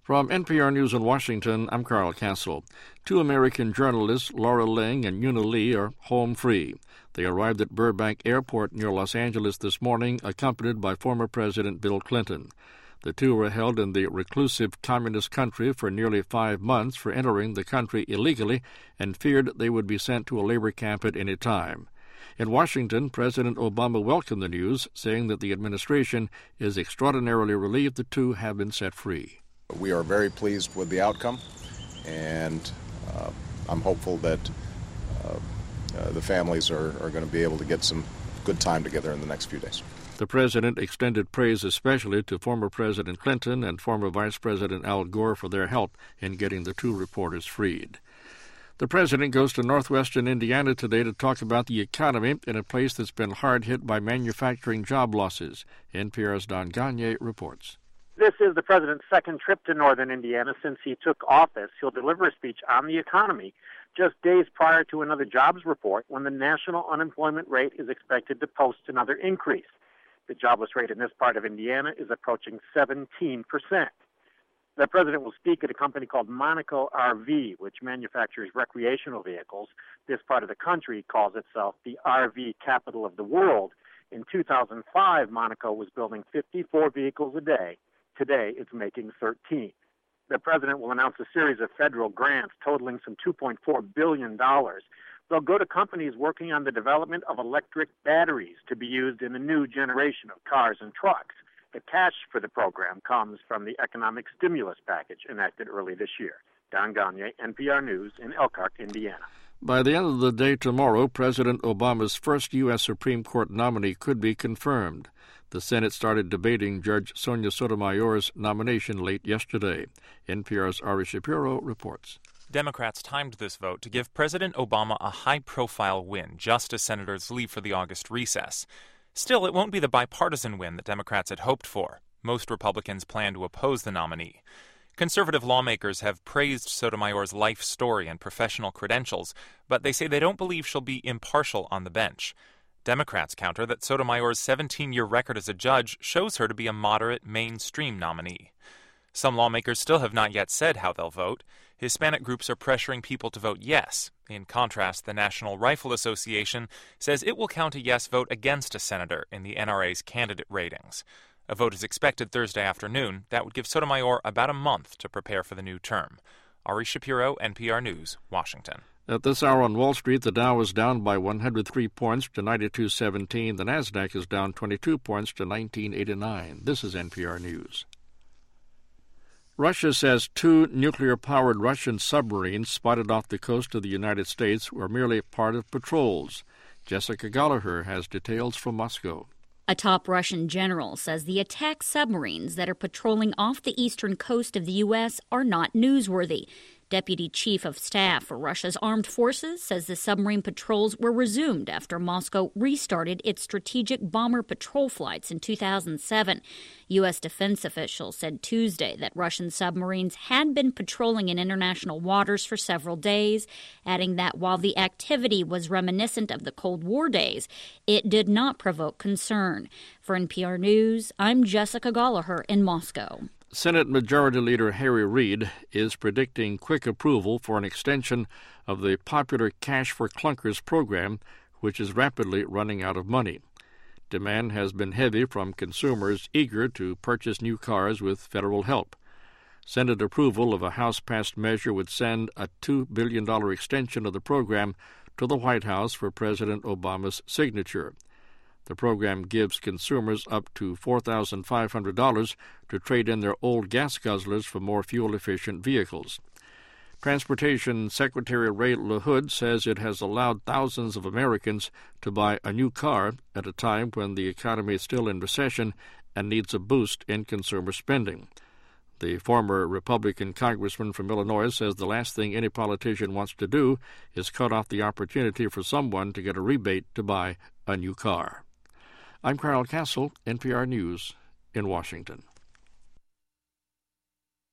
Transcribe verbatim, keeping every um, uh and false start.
From N P R News in Washington, I'm Carl Castle. Two American journalists, Laura Ling and Yuna Lee, are home free. They arrived at Burbank Airport near Los Angeles this morning, accompanied by former President Bill Clinton. The two were held in the reclusive communist country for nearly five months for entering the country illegally and feared they would be sent to a labor camp at any time. In Washington, President Obama welcomed the news, saying that the administration is extraordinarily relieved the two have been set free. We are very pleased with the outcome, and uh, I'm hopeful that uh, uh, the families are, are going to be able to get some good time together in the next few days. The president extended praise especially to former President Clinton and former Vice President Al Gore for their help in getting the two reporters freed. The president goes to northwestern Indiana today to talk about the economy in a place that's been hard hit by manufacturing job losses. N P R's Don Gagné reports. This is the president's second trip to northern Indiana since he took office. He'll deliver a speech on the economy just days prior to another jobs report when the national unemployment rate is expected to post another increase. The jobless rate in this part of Indiana is approaching seventeen percent. The president will speak at a company called Monaco R V, which manufactures recreational vehicles. This part of the country calls itself the R V capital of the world. In two thousand five, Monaco was building fifty-four vehicles a day. Today, it's making thirteen. The president will announce a series of federal grants totaling some two point four billion dollars. They'll go to companies working on the development of electric batteries to be used in the new generation of cars and trucks. The cash for the program comes from the economic stimulus package enacted early this year. Don Gagné, N P R News in Elkhart, Indiana. By the end of the day tomorrow, President Obama's first U S Supreme Court nominee could be confirmed. The Senate started debating Judge Sonia Sotomayor's nomination late yesterday. N P R's Ari Shapiro reports. Democrats timed this vote to give President Obama a high-profile win just as senators leave for the August recess. Still, it won't be the bipartisan win that Democrats had hoped for. Most Republicans plan to oppose the nominee. Conservative lawmakers have praised Sotomayor's life story and professional credentials, but they say they don't believe she'll be impartial on the bench. Democrats counter that Sotomayor's seventeen-year record as a judge shows her to be a moderate, mainstream nominee. Some lawmakers still have not yet said how they'll vote. Hispanic groups are pressuring people to vote yes. In contrast, the National Rifle Association says it will count a yes vote against a senator in the N R A's candidate ratings. A vote is expected Thursday afternoon. That would give Sotomayor about a month to prepare for the new term. Ari Shapiro, N P R News, Washington. At this hour on Wall Street, the Dow is down by one hundred three points to ninety-two seventeen. The Nasdaq is down twenty-two points to nineteen eighty-nine. This is N P R News. Russia says two nuclear-powered Russian submarines spotted off the coast of the United States were merely part of patrols. Jessica Gallagher has details from Moscow. A top Russian general says the attack submarines that are patrolling off the eastern coast of the U S are not newsworthy. Deputy Chief of Staff for Russia's armed forces says the submarine patrols were resumed after Moscow restarted its strategic bomber patrol flights in two thousand seven. U S defense officials said Tuesday that Russian submarines had been patrolling in international waters for several days, adding that while the activity was reminiscent of the Cold War days, it did not provoke concern. For N P R News, I'm Jessica Gallagher in Moscow. Senate Majority Leader Harry Reid is predicting quick approval for an extension of the popular Cash for Clunkers program, which is rapidly running out of money. Demand has been heavy from consumers eager to purchase new cars with federal help. Senate approval of a House-passed measure would send a two billion dollars extension of the program to the White House for President Obama's signature. The program gives consumers up to four thousand five hundred dollars to trade in their old gas guzzlers for more fuel-efficient vehicles. Transportation Secretary Ray LaHood says it has allowed thousands of Americans to buy a new car at a time when the economy is still in recession and needs a boost in consumer spending. The former Republican congressman from Illinois says the last thing any politician wants to do is cut off the opportunity for someone to get a rebate to buy a new car. I'm Carl Castle, N P R News in Washington.